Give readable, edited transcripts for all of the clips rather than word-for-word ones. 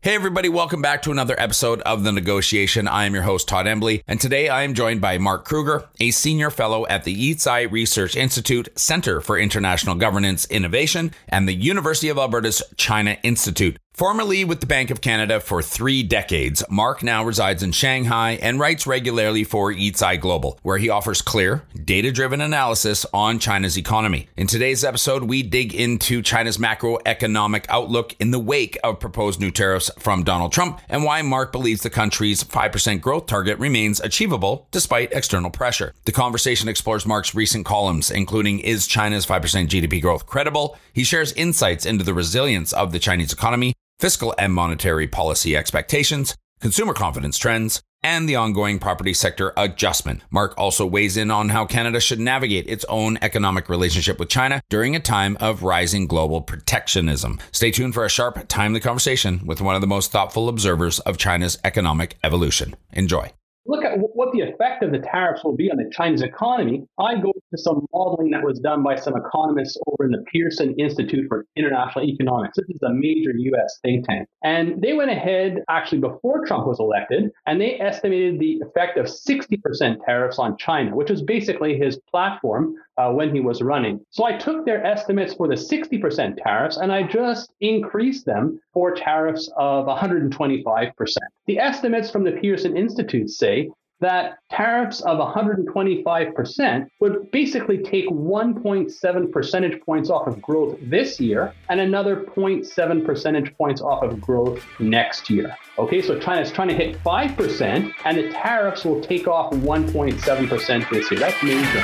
Hey everybody, welcome back to another episode of The Negotiation. I am your host, Todd Embley, and today I am joined by Mark Kruger, a senior fellow at the Yi Tsai Research Institute Center for International Governance Innovation and the University of Alberta's China Institute. Formerly with the Bank of Canada for 3 decades, Mark now resides in Shanghai and writes regularly for Yi Tsai Global, where he offers clear, data-driven analysis on China's economy. In today's episode, we dig into China's macroeconomic outlook in the wake of proposed new tariffs from Donald Trump and why Mark believes the country's 5% growth target remains achievable despite external pressure. The conversation explores Mark's recent columns, including Is China's 5% GDP growth credible? He shares insights into the resilience of the Chinese economy, fiscal and monetary policy expectations, consumer confidence trends, and the ongoing property sector adjustment. Mark also weighs in on how Canada should navigate its own economic relationship with China during a time of rising global protectionism. Stay tuned for a sharp, timely conversation with one of the most thoughtful observers of China's economic evolution. Enjoy. Look at what the effect of the tariffs will be on the Chinese economy. I go to some modeling that was done by some economists over in the Pearson Institute for International Economics. This is a major U.S. think tank. And they went ahead, actually before Trump was elected, and they estimated the effect of 60% tariffs on China, which was basically his platform when he was running. So I took their estimates for the 60% tariffs and I just increased them for tariffs of 125%. The estimates from the Pearson Institute say that tariffs of 125% would basically take 1.7 percentage points off of growth this year and another 0.7 percentage points off of growth next year. Okay, so China's trying to hit 5% and the tariffs will take off 1.7% this year. That's major.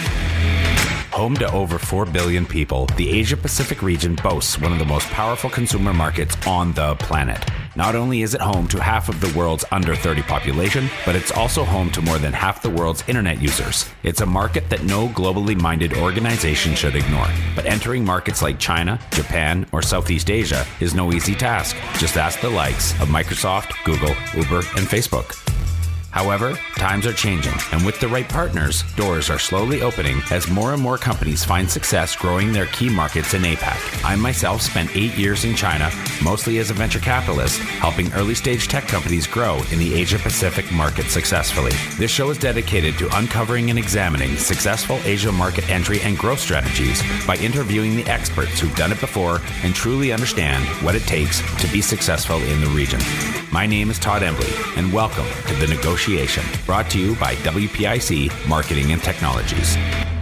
Home to over 4 billion people, the Asia-Pacific region boasts one of the most powerful consumer markets on the planet. Not only is it home to half of the world's under 30 population, but it's also home to more than half the world's internet users. It's a market that no globally minded organization should ignore. But entering markets like China, Japan, or Southeast Asia is no easy task. Just ask the likes of Microsoft, Google, Uber, and Facebook. However, times are changing, and with the right partners, doors are slowly opening as more and more companies find success growing their key markets in APAC. I myself spent 8 years in China, mostly as a venture capitalist, helping early-stage tech companies grow in the Asia-Pacific market successfully. This show is dedicated to uncovering and examining successful Asia market entry and growth strategies by interviewing the experts who've done it before and truly understand what it takes to be successful in the region. My name is Todd Embley, and welcome to The Negotiation, brought to you by WPIC Marketing and Technologies.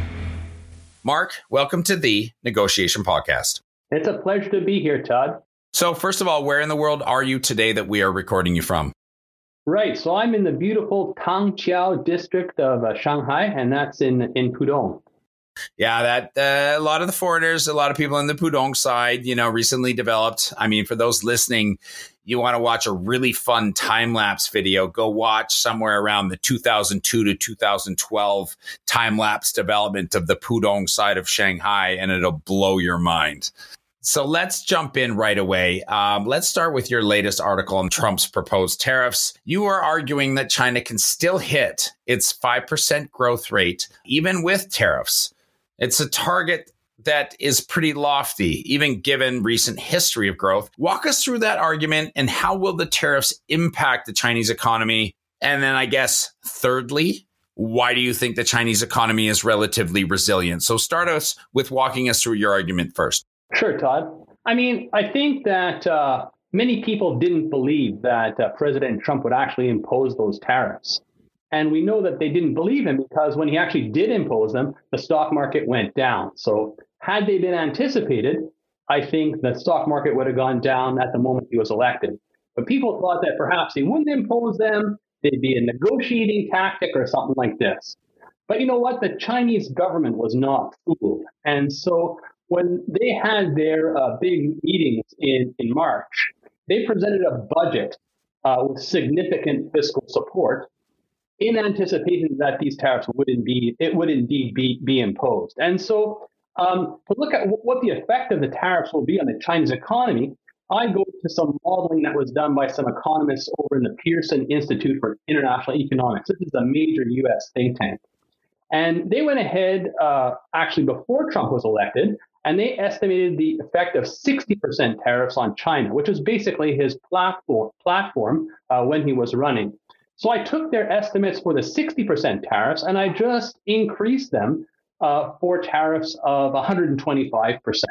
Mark, welcome to The Negotiation Podcast. It's a pleasure to be here, Todd. So first of all, where in the world are you today that we are recording you from? Right, so I'm in the beautiful Tangqiao district of Shanghai, and that's in Pudong. Yeah, that a lot of the foreigners, a lot of people on the Pudong side, recently developed. I mean, for those listening, you want to watch a really fun time-lapse video, go watch somewhere around the 2002 to 2012 time-lapse development of the Pudong side of Shanghai, and it'll blow your mind. So let's jump in right away. Let's start with your latest article on Trump's proposed tariffs. You are arguing that China can still hit its 5% growth rate, even with tariffs. It's a target that is pretty lofty, even given recent history of growth. Walk us through that argument and how will the tariffs impact the Chinese economy? And then I guess, thirdly, why do you think the Chinese economy is relatively resilient? So start us with walking us through your argument first. Sure, Todd. I mean, I think that many people didn't believe that President Trump would actually impose those tariffs. And we know that they didn't believe him because when he actually did impose them, the stock market went down. So had they been anticipated, I think the stock market would have gone down at the moment he was elected. But people thought that perhaps he wouldn't impose them. They'd be a negotiating tactic or something like this. But you know what? The Chinese government was not fooled. And so when they had their big meetings in March, they presented a budget with significant fiscal support in anticipation that these tariffs would indeed be imposed. And so to look at what the effect of the tariffs will be on the Chinese economy, I go to some modeling that was done by some economists over in the Pearson Institute for International Economics. This is a major U.S. think tank. And they went ahead, actually before Trump was elected, And they estimated the effect of 60% tariffs on China, which was basically his platform when he was running. So I took their estimates for the 60% tariffs and I just increased them for tariffs of 125%.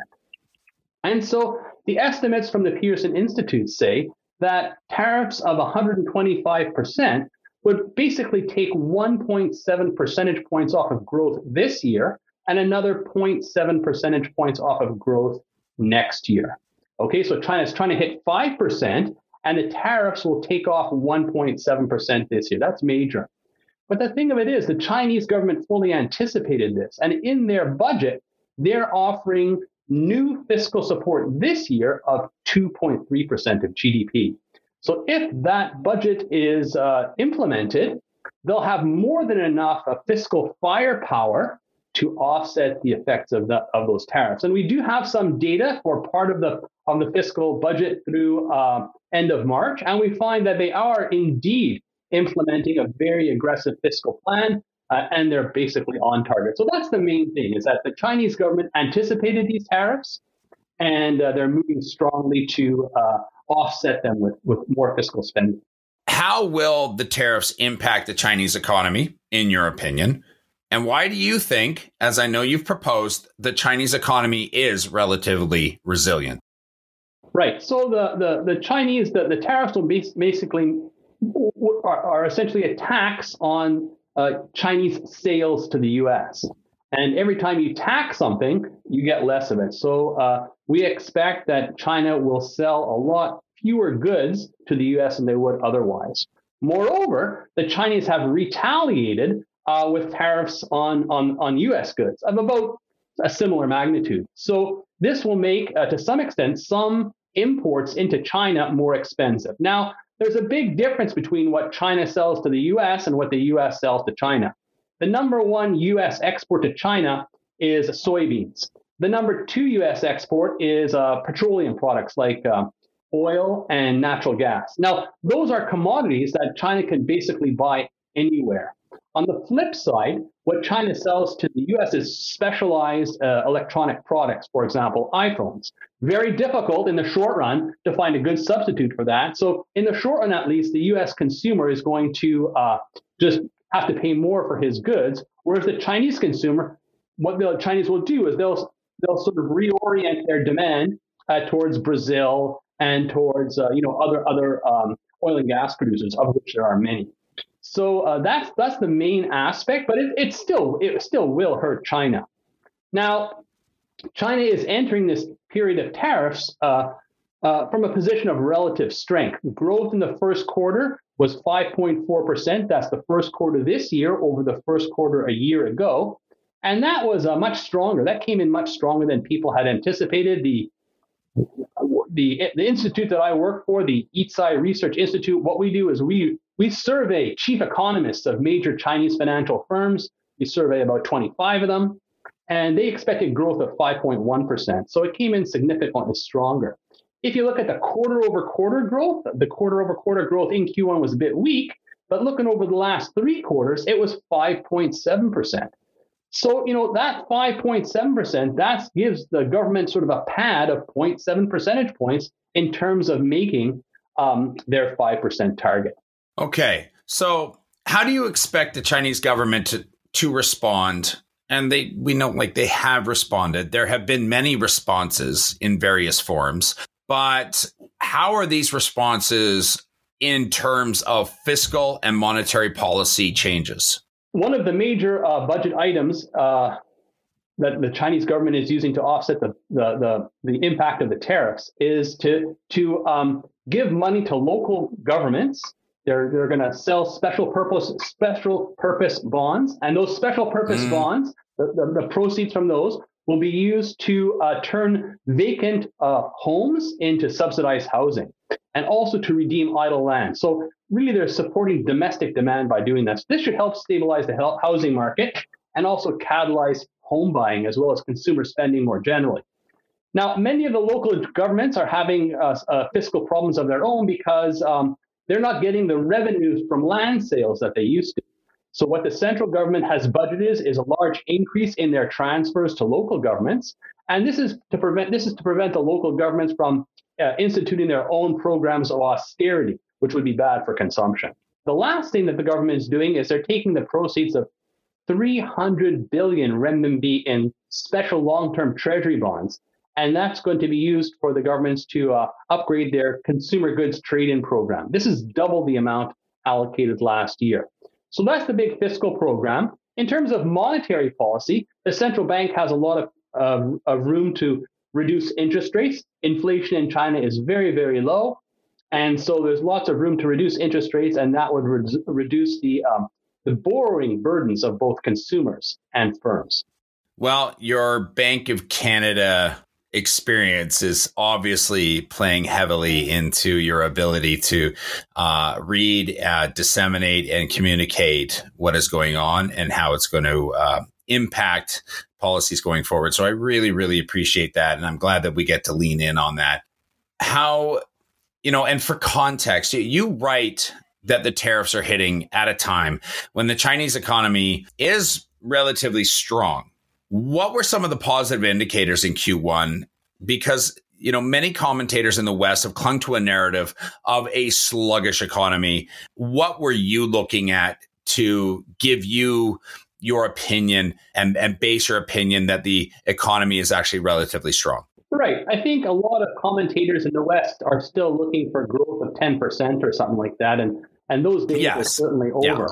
And so the estimates from the Pearson Institute say that tariffs of 125% would basically take 1.7 percentage points off of growth this year and another 0.7 percentage points off of growth next year. Okay, so China's trying to hit 5%, and the tariffs will take off 1.7% this year. That's major. But the thing of it is, the Chinese government fully anticipated this. And in their budget, they're offering new fiscal support this year of 2.3% of GDP. So if that budget is implemented, they'll have more than enough fiscal firepower to offset the effects of those tariffs. And we do have some data for part of the fiscal budget through end of March, and we find that they are indeed implementing a very aggressive fiscal plan, and they're basically on target. So that's the main thing, is that the Chinese government anticipated these tariffs, and they're moving strongly to offset them with more fiscal spending. How will the tariffs impact the Chinese economy, in your opinion? And why do you think, as I know you've proposed, the Chinese economy is relatively resilient? Right. So the Chinese, the tariffs will basically are essentially a tax on Chinese sales to the U.S. And every time you tax something, you get less of it. So we expect that China will sell a lot fewer goods to the U.S. than they would otherwise. Moreover, the Chinese have retaliated with tariffs on U.S. goods of about a similar magnitude. So this will make, to some extent, some imports into China more expensive. Now, there's a big difference between what China sells to the U.S. and what the U.S. sells to China. The number one U.S. export to China is soybeans. The number two U.S. export is petroleum products like oil and natural gas. Now, those are commodities that China can basically buy anywhere. On the flip side, what China sells to the U.S. is specialized electronic products, for example, iPhones. Very difficult in the short run to find a good substitute for that. So in the short run, at least, the U.S. consumer is going to just have to pay more for his goods, whereas the Chinese consumer, what the Chinese will do is they'll sort of reorient their demand towards Brazil and towards other oil and gas producers, of which there are many. So that's the main aspect, but it still will hurt China. Now, China is entering this period of tariffs from a position of relative strength. Growth in the first quarter was 5.4%. That's the first quarter this year over the first quarter a year ago. And that was much stronger. That came in much stronger than people had anticipated. The institute that I work for, the Eatsai Research Institute, what we do is we survey chief economists of major Chinese financial firms. We survey about 25 of them, and they expected growth of 5.1%. So it came in significantly stronger. If you look at the quarter-over-quarter growth, the quarter-over-quarter growth in Q1 was a bit weak, but looking over the last three quarters, it was 5.7%. So, that 5.7%, that gives the government sort of a pad of 0.7 percentage points in terms of making their 5% target. Okay. So how do you expect the Chinese government to respond? And we know they have responded. There have been many responses in various forms, but how are these responses in terms of fiscal and monetary policy changes? One of the major budget items that the Chinese government is using to offset the impact of the tariffs is to give money to local governments. They're going to sell special purpose bonds, and those special purpose bonds, the proceeds from those will be used to turn vacant homes into subsidized housing, and also to redeem idle land. So really, they're supporting domestic demand by doing this. This should help stabilize the housing market and also catalyze home buying as well as consumer spending more generally. Now, many of the local governments are having fiscal problems of their own because they're not getting the revenues from land sales that they used to. So what the central government has budgeted is a large increase in their transfers to local governments. And this is to prevent the local governments from instituting their own programs of austerity, which would be bad for consumption. The last thing that the government is doing is they're taking the proceeds of 300 billion renminbi in special long-term treasury bonds, and that's going to be used for the governments to upgrade their consumer goods trade-in program. This is double the amount allocated last year. So that's the big fiscal program. In terms of monetary policy, the central bank has a lot of room to reduce interest rates. Inflation in China is very, very low. And so there's lots of room to reduce interest rates, and that would reduce the borrowing burdens of both consumers and firms. Well, your Bank of Canada experience is obviously playing heavily into your ability to read, disseminate, and communicate what is going on and how it's going to impact policies going forward. So I really, really appreciate that. And I'm glad that we get to lean in on that. How, and for context, you write that the tariffs are hitting at a time when the Chinese economy is relatively strong. What were some of the positive indicators in Q1? Because, many commentators in the West have clung to a narrative of a sluggish economy. What were you looking at to give you your opinion and base your opinion that the economy is actually relatively strong? Right. I think a lot of commentators in the West are still looking for growth of 10% or something like that. And those days are certainly over. Yeah.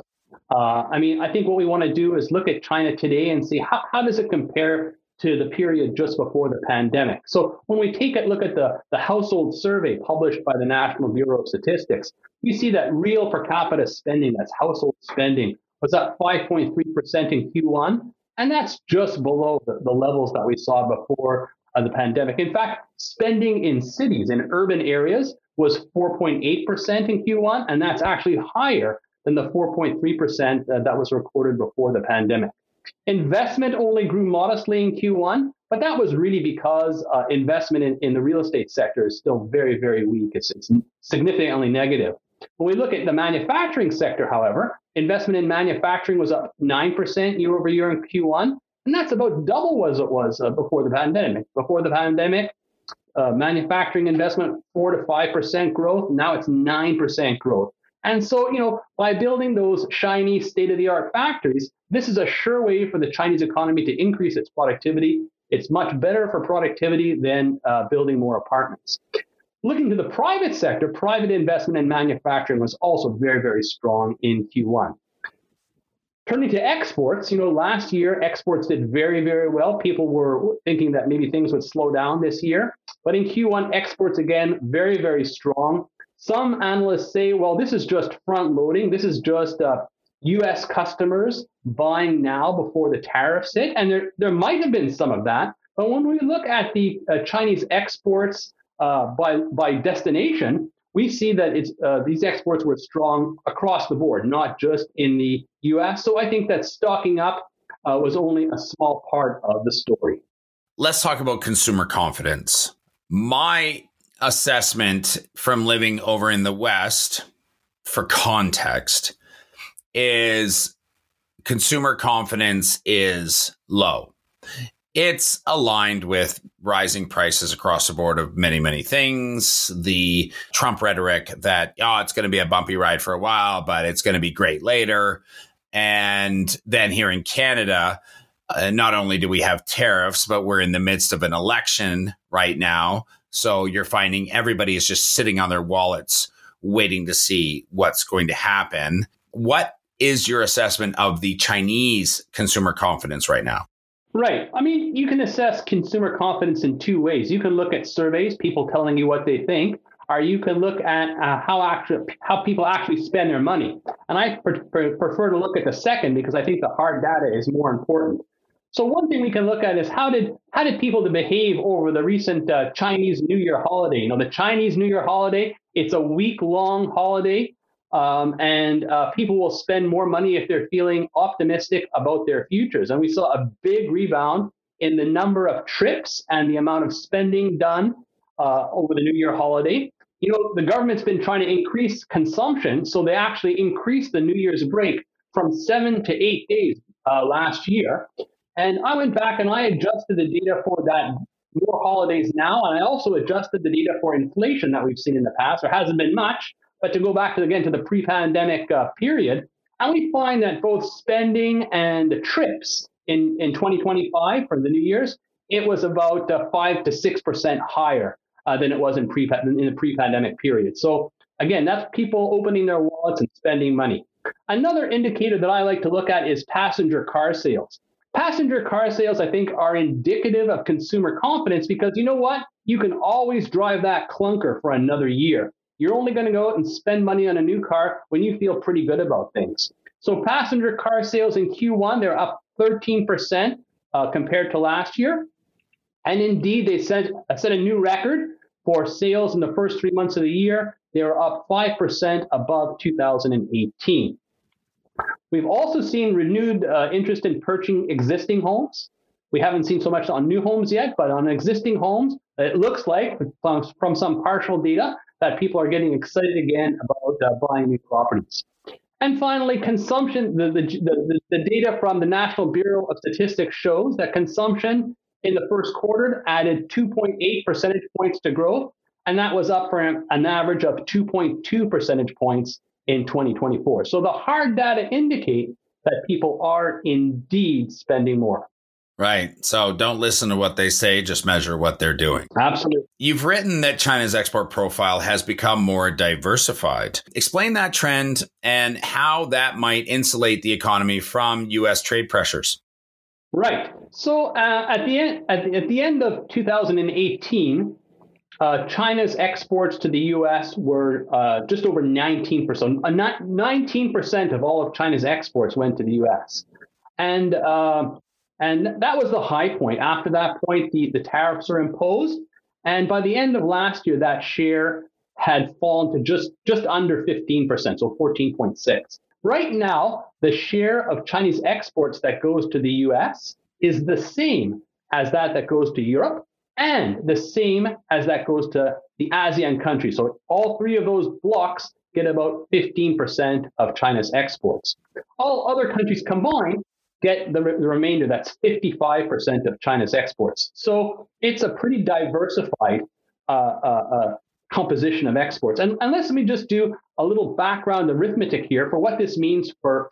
I think what we want to do is look at China today and see how does it compare to the period just before the pandemic. So when we take a look at the household survey published by the National Bureau of Statistics, we see that real per capita spending, that's household spending, was up 5.3% in Q1. And that's just below the levels that we saw before the pandemic. In fact, spending in cities, in urban areas, was 4.8% in Q1, and that's actually higher than the 4.3% that was recorded before the pandemic. Investment only grew modestly in Q1, but that was really because investment in the real estate sector is still very, very weak. It's significantly negative. When we look at the manufacturing sector, however, investment in manufacturing was up 9% year over year in Q1, and that's about double what it was before the pandemic. Before the pandemic, manufacturing investment, 4 to 5% growth. Now it's 9% growth. And so, by building those shiny state-of-the-art factories, this is a sure way for the Chinese economy to increase its productivity. It's much better for productivity than building more apartments. Looking to the private sector, private investment in manufacturing was also very, very strong in Q1. Turning to exports, last year exports did very, very well. People were thinking that maybe things would slow down this year. But in Q1, exports again, very, very strong. Some analysts say, well, this is just front loading. This is just U.S. customers buying now before the tariffs hit. And there might have been some of that. But when we look at the Chinese exports by destination, we see that these exports were strong across the board, not just in the U.S. So I think that stocking up was only a small part of the story. Let's talk about consumer confidence. My assessment from living over in the West, for context, is consumer confidence is low. It's aligned with rising prices across the board of many, many things. The Trump rhetoric that, it's going to be a bumpy ride for a while, but it's going to be great later. And then here in Canada, not only do we have tariffs, but we're in the midst of an election right now. So you're finding everybody is just sitting on their wallets waiting to see what's going to happen. What is your assessment of the Chinese consumer confidence right now? Right. You can assess consumer confidence in two ways. You can look at surveys, people telling you what they think, or you can look at how people actually spend their money. And I prefer to look at the second because I think the hard data is more important. So one thing we can look at is how did people behave over the recent Chinese New Year holiday? The Chinese New Year holiday, it's a week-long holiday. And people will spend more money if they're feeling optimistic about their futures. And we saw a big rebound in the number of trips and the amount of spending done over the New Year holiday. The government's been trying to increase consumption, so they actually increased the New Year's break from 7 to 8 days last year. And I went back and I adjusted the data for that more holidays now. And I also adjusted the data for inflation that we've seen in the past. There hasn't been much, but to go back to, again, to the pre-pandemic period, and we find that both spending and trips in 2025 for the New Year's, it was about 5 to 6% higher than it was in the pre-pandemic period. So again, that's people opening their wallets and spending money. Another indicator that I like to look at is passenger car sales. Passenger car sales, I think, are indicative of consumer confidence because you know what? You can always drive that clunker for another year. You're only going to go out and spend money on a new car when you feel pretty good about things. So passenger car sales in Q1, they're up 13% compared to last year. And indeed, they set a new record for sales in the first 3 months of the year. They were up 5% above 2018. We've also seen renewed interest in purchasing existing homes. We haven't seen so much on new homes yet, but on existing homes, it looks like from some partial data that people are getting excited again about buying new properties. And finally, consumption, the data from the National Bureau of Statistics shows that consumption in the first quarter added 2.8 percentage points to growth, and that was up from an average of 2.2 percentage points in 2024. So the hard data indicate that people are indeed spending more. Right. So don't listen to what they say, just measure what they're doing. Absolutely. You've written that China's export profile has become more diversified. Explain that trend and how that might insulate the economy from U.S. trade pressures. Right. So at the end of 2018, China's exports to the U.S. were just over 19%. 19% of all of China's exports went to the U.S. And that was the high point. After that point, the tariffs are imposed. And by the end of last year, that share had fallen to just under 15%, so 14.6. Right now, the share of Chinese exports that goes to the U.S. is the same as that goes to Europe and the same as that goes to the ASEAN countries. So all three of those blocks get about 15% of China's exports. All other countries combined get the remainder, that's 55% of China's exports. So it's a pretty diversified composition of exports. And let me just do a little background arithmetic here for what this means for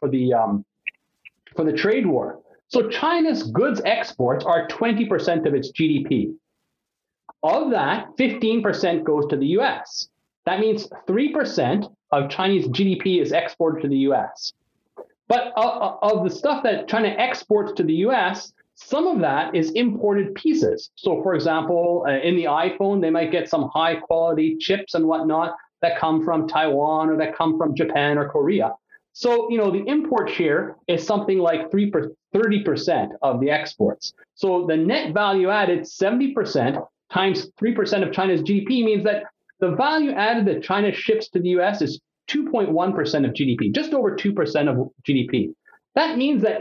the trade war. So China's goods exports are 20% of its GDP. Of that, 15% goes to the US. That means 3% of Chinese GDP is exported to the US. But of the stuff that China exports to the US, some of that is imported pieces. So, for example, in the iPhone, they might get some high quality chips and whatnot that come from Taiwan or that come from Japan or Korea. So, the import share is something like 30% of the exports. So the net value added, 70% times 3% of China's GDP, means that the value added that China ships to the US is 2.1% of GDP, just over 2% of GDP. That means that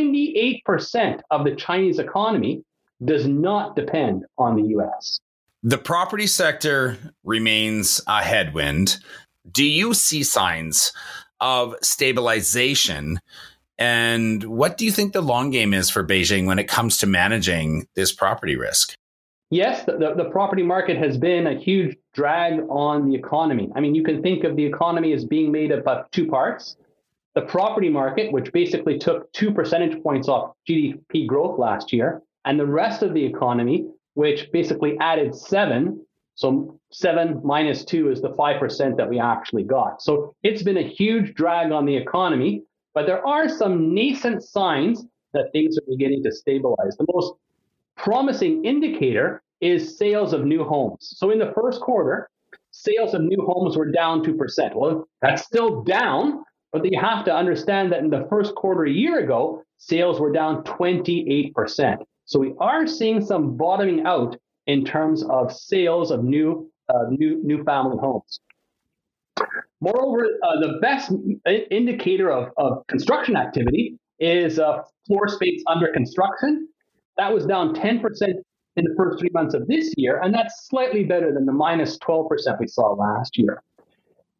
98% of the Chinese economy does not depend on the US. The property sector remains a headwind. Do you see signs of stabilization? And what do you think the long game is for Beijing when it comes to managing this property risk? Yes, the property market has been a huge drag on the economy. I mean, you can think of the economy as being made up of two parts. The property market, which basically took 2 percentage points off GDP growth last year, and the rest of the economy, which basically added 7. So 7 minus 2 is the 5% that we actually got. So it's been a huge drag on the economy, but there are some nascent signs that things are beginning to stabilize. The most promising indicator is sales of new homes. So in the first quarter, sales of new homes were down 2%. Well, that's still down, but you have to understand that in the first quarter a year ago, sales were down 28%. So we are seeing some bottoming out in terms of sales of new family homes. Moreover, the best indicator of construction activity is floor space under construction. That was down 10% in the first 3 months of this year, and that's slightly better than the minus 12% we saw last year.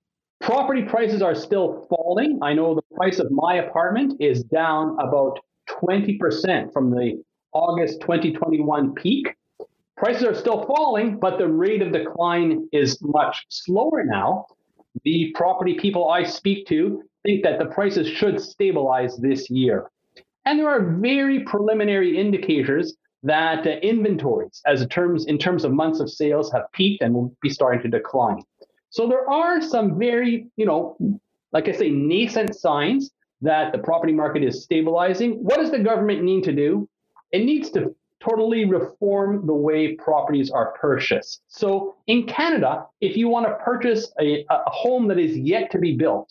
Property prices are still falling. I know the price of my apartment is down about 20% from the August 2021 peak. Prices are still falling, but the rate of decline is much slower now. The property people I speak to think that the prices should stabilize this year. And there are very preliminary indicators that inventories, in terms of months of sales, have peaked and will be starting to decline. So there are some very, like I say, nascent signs that the property market is stabilizing. What does the government need to do? It needs to totally reform the way properties are purchased. So in Canada, if you want to purchase a home that is yet to be built,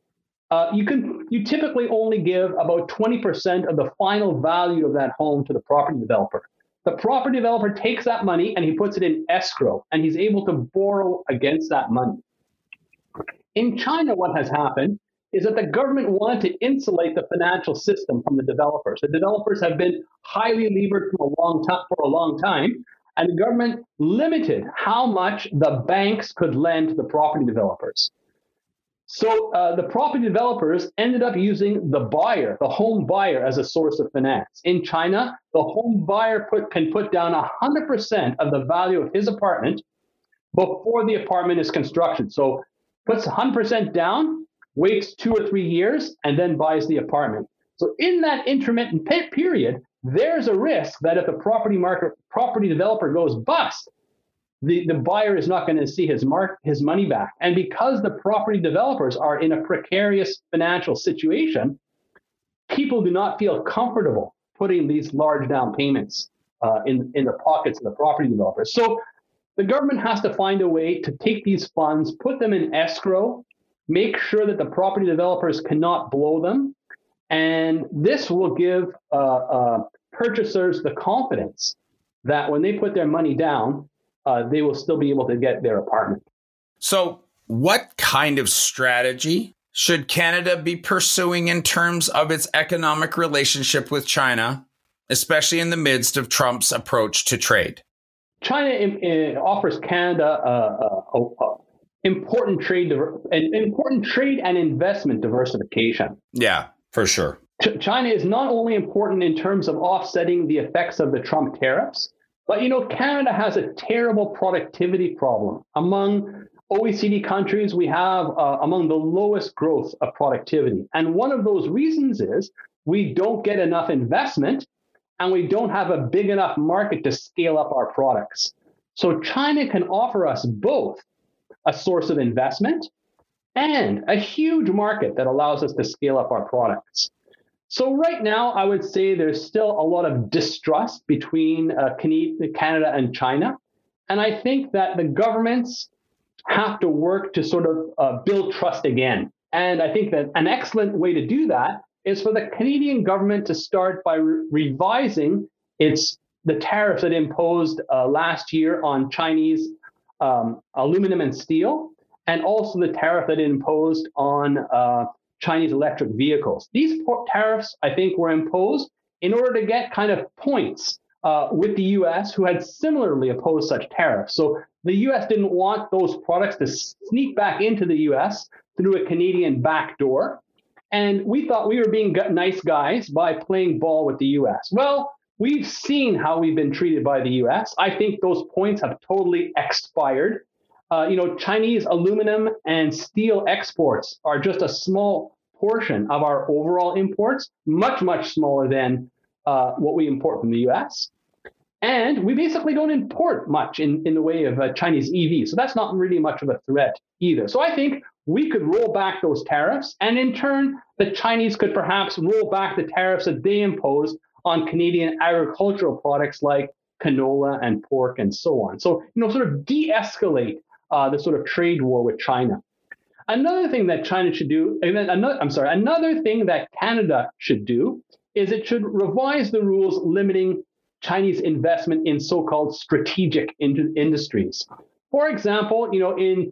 you typically only give about 20% of the final value of that home to the property developer. The property developer takes that money and he puts it in escrow, and he's able to borrow against that money. In China, what has happened is that the government wanted to insulate the financial system from the developers. The developers have been highly levered for a long time, and the government limited how much the banks could lend to the property developers. So the property developers ended up using the home buyer, as a source of finance. In China, the home buyer can put down 100% of the value of his apartment before the apartment is constructed. So puts 100% down, waits 2 or 3 years, and then buys the apartment. So in that intermittent period, there's a risk that if the property developer goes bust, the buyer is not going to see his money back. And because the property developers are in a precarious financial situation, people do not feel comfortable putting these large down payments in the pockets of the property developers. So the government has to find a way to take these funds, put them in escrow, make sure that the property developers cannot blow them. And this will give purchasers the confidence that when they put their money down, they will still be able to get their apartment. So what kind of strategy should Canada be pursuing in terms of its economic relationship with China, especially in the midst of Trump's approach to trade? China offers Canada important trade and investment diversification. Yeah, for sure. China is not only important in terms of offsetting the effects of the Trump tariffs, but, Canada has a terrible productivity problem. Among OECD countries, we have among the lowest growth of productivity. And one of those reasons is we don't get enough investment and we don't have a big enough market to scale up our products. So China can offer us both a source of investment and a huge market that allows us to scale up our products. So right now, I would say there's still a lot of distrust between Canada and China. And I think that the governments have to work to sort of build trust again. And I think that an excellent way to do that is for the Canadian government to start by revising the tariffs it imposed last year on Chinese aluminum and steel, and also the tariff that it imposed on Chinese electric vehicles. These tariffs, I think, were imposed in order to get kind of points with the U.S., who had similarly opposed such tariffs. So the U.S. didn't want those products to sneak back into the U.S. through a Canadian back door. And we thought we were being nice guys by playing ball with the U.S. Well, we've seen how we've been treated by the U.S. I think those points have totally expired. Chinese aluminum and steel exports are just a small portion of our overall imports, much, much smaller than what we import from the U.S. And we basically don't import much in the way of Chinese EVs. So that's not really much of a threat either. So I think we could roll back those tariffs. And in turn, the Chinese could perhaps roll back the tariffs that they imposed on Canadian agricultural products like canola and pork and so on. So, sort of de-escalate the sort of trade war with China. Another thing that China should do, another thing that Canada should do is it should revise the rules limiting Chinese investment in so-called strategic industries. For example, in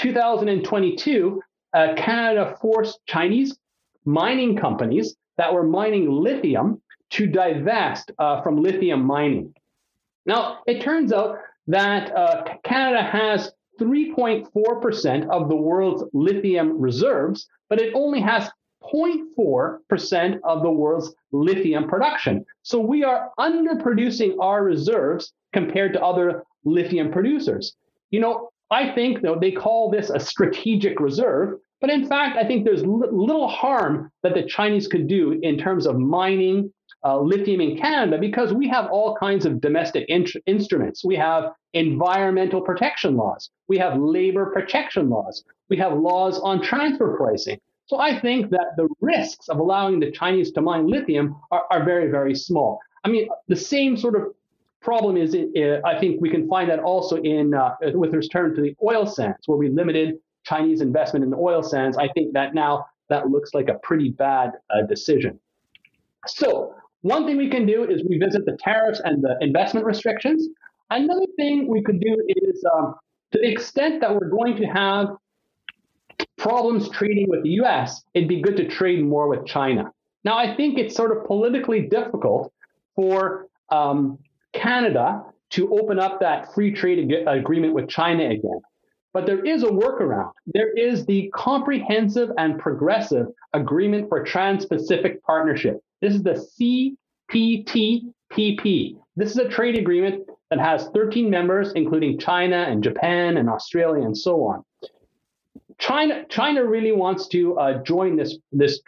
2022, Canada forced Chinese mining companies that were mining lithium to divest from lithium mining. Now, it turns out that Canada has 3.4% of the world's lithium reserves, but it only has 0.4% of the world's lithium production. So we are underproducing our reserves compared to other lithium producers. I think, though, they call this a strategic reserve, but in fact, I think there's little harm that the Chinese could do in terms of mining lithium in Canada, because we have all kinds of domestic instruments. We have environmental protection laws. We have labor protection laws. We have laws on transfer pricing. So I think that the risks of allowing the Chinese to mine lithium are very, very small. I mean, the same sort of problem is, I think we can find that also with return to the oil sands, where we limited Chinese investment in the oil sands. I think that now that looks like a pretty bad decision. So one thing we can do is revisit the tariffs and the investment restrictions. Another thing we could do is, to the extent that we're going to have problems trading with the US, it'd be good to trade more with China. Now, I think it's sort of politically difficult for Canada to open up that free trade agreement with China again. But there is a workaround. There is the Comprehensive and Progressive Agreement for Trans-Pacific Partnership. This is the CPTPP. This is a trade agreement that has 13 members, including China and Japan and Australia and so on. China really wants to join this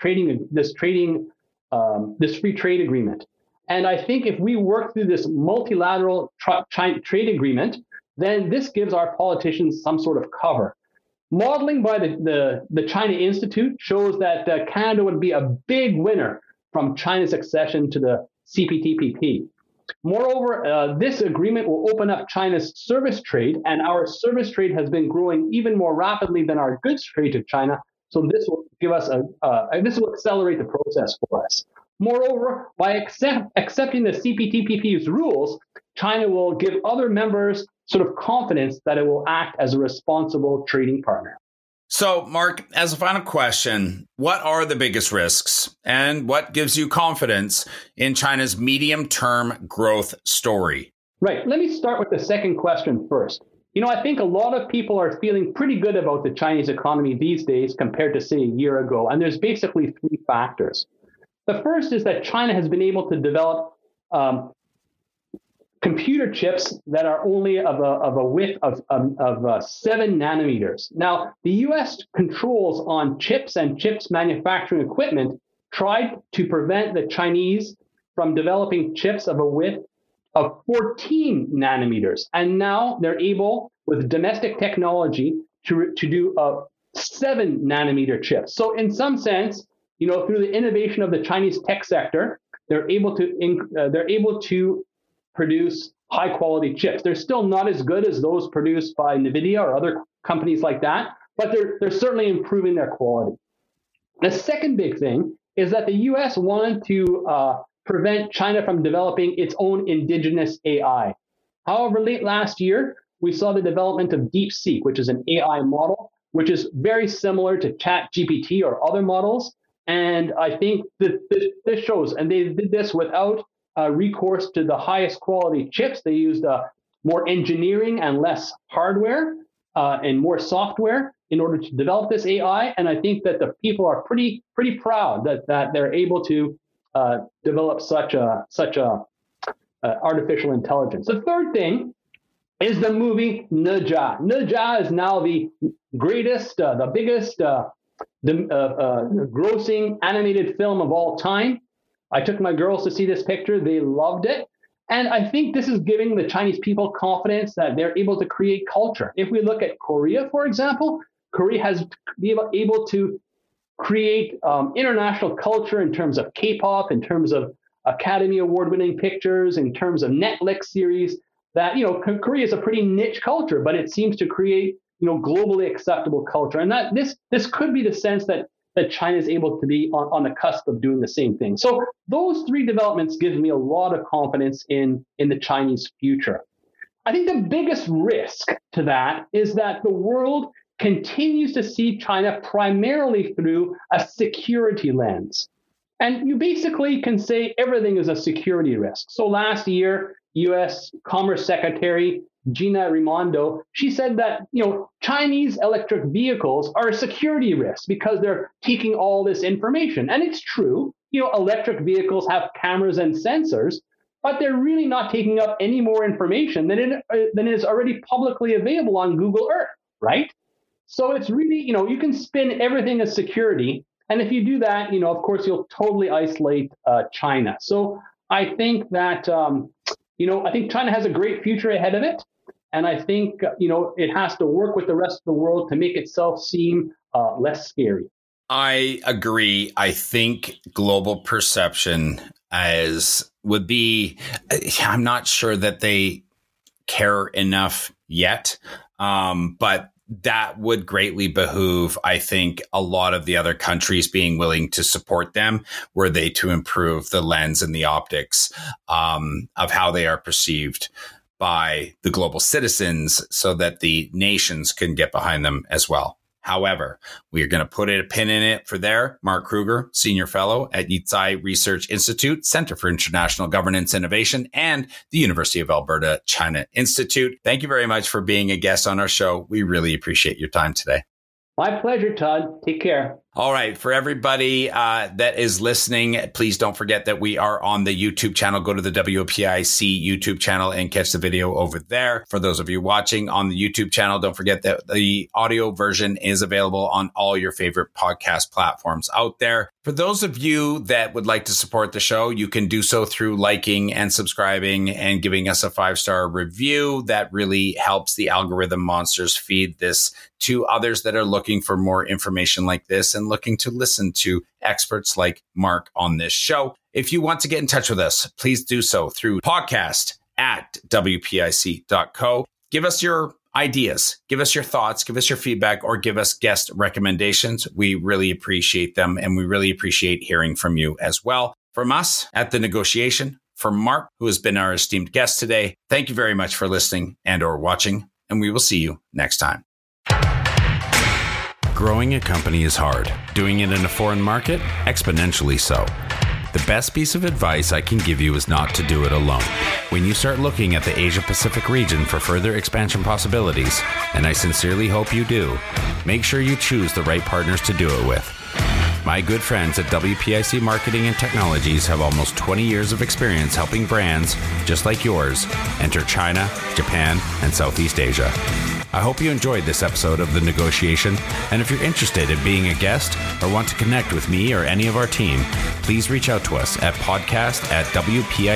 free trade agreement. And I think if we work through this multilateral trade agreement, then this gives our politicians some sort of cover. Modeling by the China Institute shows that Canada would be a big winner from China's accession to the CPTPP. Moreover, this agreement will open up China's service trade, and our service trade has been growing even more rapidly than our goods trade to China. So this will give us this will accelerate the process for us. Moreover, by accepting the CPTPP's rules, China will give other members sort of confidence that it will act as a responsible trading partner. So, Mark, as a final question, what are the biggest risks and what gives you confidence in China's medium-term growth story? Right. Let me start with the second question first. I think a lot of people are feeling pretty good about the Chinese economy these days compared to, say, a year ago. And there's basically three factors. The first is that China has been able to develop computer chips that are only of a width of 7 nanometers. Now, the U.S. controls on chips and chips manufacturing equipment tried to prevent the Chinese from developing chips of a width of 14 nanometers. And now they're able, with domestic technology, to do a 7 nanometer chips. So in some sense, through the innovation of the Chinese tech sector, they're able to produce high-quality chips. They're still not as good as those produced by NVIDIA or other companies like that, but they're certainly improving their quality. The second big thing is that the U.S. wanted to prevent China from developing its own indigenous AI. However, late last year, we saw the development of DeepSeek, which is an AI model, which is very similar to ChatGPT or other models. And I think that this shows, and they did this without recourse to the highest quality chips. They used more engineering and less hardware and more software in order to develop this AI. And I think that the people are pretty proud that they're able to develop such a artificial intelligence. The third thing is the movie Ne Zha. Ne Zha is now the greatest, the biggest grossing animated film of all time. I took my girls to see this picture. They loved it. And I think this is giving the Chinese people confidence that they're able to create culture. If we look at Korea, for example, Korea has been able to create international culture in terms of K-pop, in terms of Academy Award-winning pictures, in terms of Netflix series. That, Korea is a pretty niche culture, but it seems to create, globally acceptable culture. And that this could be the sense that China is able to be on the cusp of doing the same thing. So those three developments give me a lot of confidence in the Chinese future. I think the biggest risk to that is that the world continues to see China primarily through a security lens. And you basically can say everything is a security risk. So last year, U.S. Commerce Secretary Gina Raimondo, she said that, Chinese electric vehicles are a security risk because they're taking all this information. And it's true. Electric vehicles have cameras and sensors, but they're really not taking up any more information than is already publicly available on Google Earth, right? So it's really, you can spin everything as security. And if you do that, of course, you'll totally isolate China. So I think that, I think China has a great future ahead of it. And I think, it has to work with the rest of the world to make itself seem less scary. I agree. I think global perception would be, I'm not sure that they care enough yet, but that would greatly behoove, I think, a lot of the other countries being willing to support them were they to improve the lens and the optics of how they are perceived by the global citizens so that the nations can get behind them as well. However, we are going to put a pin in it for there. Mark Kruger, Senior Fellow at Yizai Research Institute, Center for International Governance Innovation, and the University of Alberta China Institute. Thank you very much for being a guest on our show. We really appreciate your time today. My pleasure, Todd. Take care. All right. For everybody that is listening, please don't forget that we are on the YouTube channel. Go to the WPIC YouTube channel and catch the video over there. For those of you watching on the YouTube channel, don't forget that the audio version is available on all your favorite podcast platforms out there. For those of you that would like to support the show, you can do so through liking and subscribing and giving us a 5-star review. That really helps the algorithm monsters feed this to others that are looking for more information like this and looking to listen to experts like Mark on this show. If you want to get in touch with us, please do so through podcast@wpic.co. Give us your ideas, give us your thoughts, give us your feedback, or give us guest recommendations. We really appreciate them, and we really appreciate hearing from you as well. From us at The Negotiation, from Mark, who has been our esteemed guest today, thank you very much for listening and or watching, and we will see you next time. Growing a company is hard. Doing it in a foreign market, exponentially so. The best piece of advice I can give you is not to do it alone. When you start looking at the Asia Pacific region for further expansion possibilities, and I sincerely hope you do, make sure you choose the right partners to do it with. My good friends at WPIC Marketing and Technologies have almost 20 years of experience helping brands, just like yours, enter China, Japan, and Southeast Asia. I hope you enjoyed this episode of The Negotiation, and if you're interested in being a guest or want to connect with me or any of our team, please reach out to us at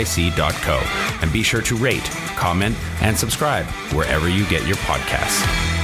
podcast@wpic.co, and be sure to rate, comment, and subscribe wherever you get your podcasts.